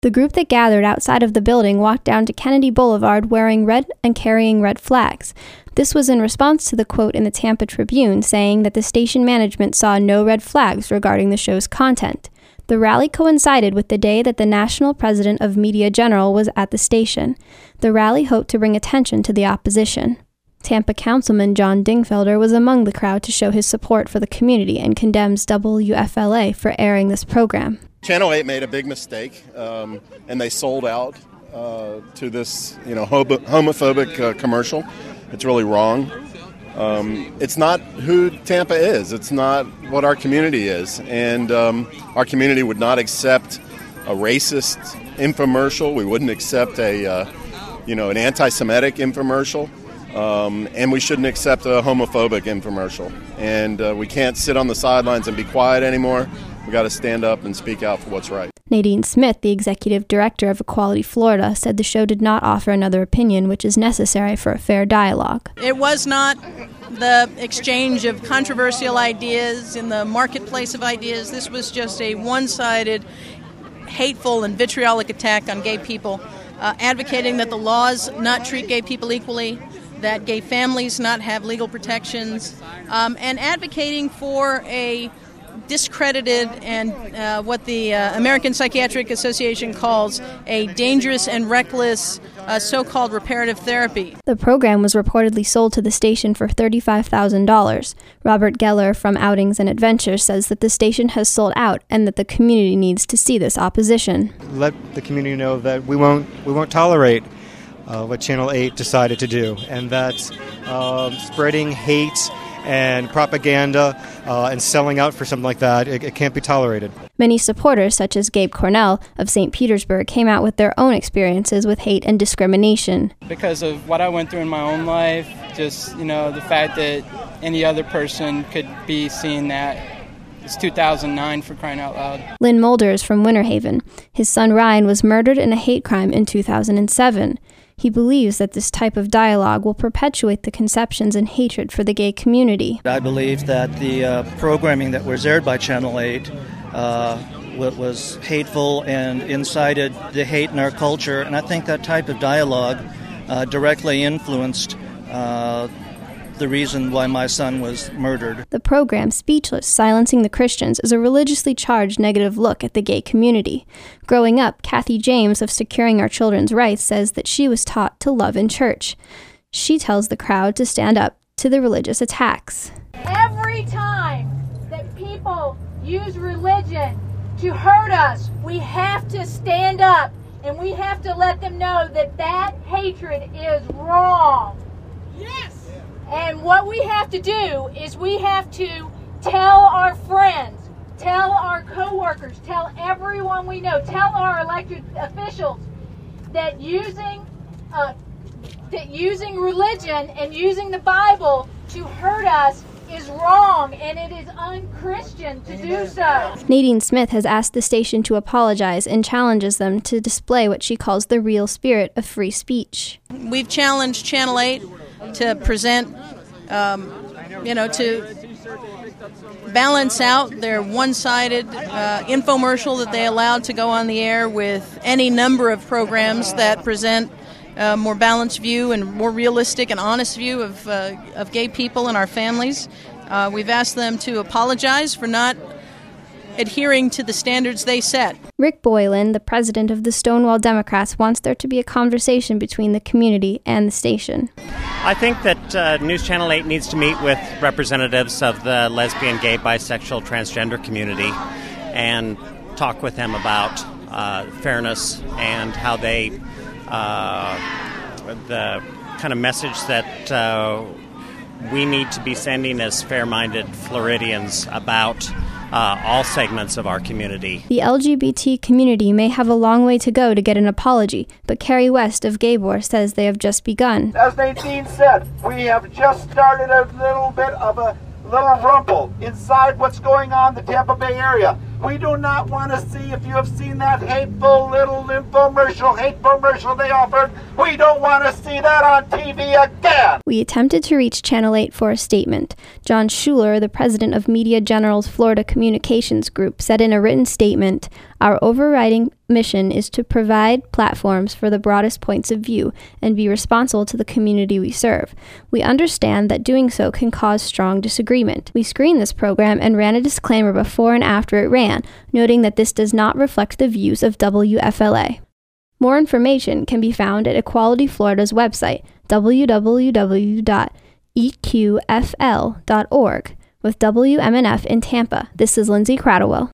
The group that gathered outside of the building walked down to Kennedy Boulevard wearing red and carrying red flags. This was in response to the quote in the Tampa Tribune saying that the station management saw no red flags regarding the show's content. The rally coincided with the day that the national president of Media General was at the station. The rally hoped to bring attention to the opposition. Tampa Councilman John Dingfelder was among the crowd to show his support for the community and condemns WFLA for airing this program. Channel 8 made a big mistake, and they sold out to this, homophobic commercial. It's really wrong. It's not who Tampa is. It's not what our community is. And our community would not accept a racist infomercial. We wouldn't accept an anti-Semitic infomercial. And we shouldn't accept a homophobic infomercial. And we can't sit on the sidelines and be quiet anymore. We got to stand up and speak out for what's right. Nadine Smith, the executive director of Equality Florida, said the show did not offer another opinion, which is necessary for a fair dialogue. It was not the exchange of controversial ideas in the marketplace of ideas. This was just a one-sided, hateful and vitriolic attack on gay people, advocating that the laws not treat gay people equally, that gay families not have legal protections, and advocating for a discredited and what the American Psychiatric Association calls a dangerous and reckless so-called reparative therapy. The program was reportedly sold to the station for $35,000. Robert Geller from Outings and Adventures says that the station has sold out and that the community needs to see this opposition. Let the community know that we won't tolerate what Channel 8 decided to do, and that's spreading hate and propaganda and selling out for something like that. It can't be tolerated. Many supporters, such as Gabe Cornell of St. Petersburg, came out with their own experiences with hate and discrimination. Because of what I went through in my own life, just, the fact that any other person could be seeing that. It's 2009, for crying out loud. Lynn Mulder is from Winter Haven. His son Ryan was murdered in a hate crime in 2007. He believes that this type of dialogue will perpetuate the conceptions and hatred for the gay community. I believe that the programming that was aired by Channel 8 was hateful and incited the hate in our culture, and I think that type of dialogue directly influenced the reason why my son was murdered. The program, Speechless, Silencing the Christians, is a religiously charged negative look at the gay community. Growing up, Kathy James of Securing Our Children's Rights says that she was taught to love in church. She tells the crowd to stand up to the religious attacks. Every time that people use religion to hurt us, we have to stand up and we have to let them know that that hatred is wrong. Yes! And what we have to do is we have to tell our friends, tell our co-workers, tell everyone we know, tell our elected officials that using religion and using the Bible to hurt us is wrong, and it is unchristian to do so. Nadine Smith has asked the station to apologize and challenges them to display what she calls the real spirit of free speech. We've challenged Channel 8 to present, to balance out their one-sided infomercial that they allowed to go on the air with any number of programs that present a more balanced view and more realistic and honest view of gay people and our families. We've asked them to apologize for not adhering to the standards they set. Rick Boylan, the president of the Stonewall Democrats, wants there to be a conversation between the community and the station. I think that News Channel 8 needs to meet with representatives of the lesbian, gay, bisexual, transgender community and talk with them about fairness and how they, the kind of message that we need to be sending as fair-minded Floridians about all segments of our community. The LGBT community may have a long way to go to get an apology, but Carrie West of Gabor says they have just begun. As Nadine said, we have just started a little bit of a little rumble inside what's going on in the Tampa Bay area. We do not want to see, if you have seen that hateful little infomercial they offered, we don't want to see that on TV again. We attempted to reach Channel 8 for a statement. John Schuler, the president of Media General's Florida Communications Group, said in a written statement, Our overriding mission is to provide platforms for the broadest points of view and be responsible to the community we serve. We understand that doing so can cause strong disagreement. We screened this program and ran a disclaimer before and after it ran, noting that this does not reflect the views of WFLA. More information can be found at Equality Florida's website, www.eqfl.org. With WMNF in Tampa, this is Lindsay Cradwell.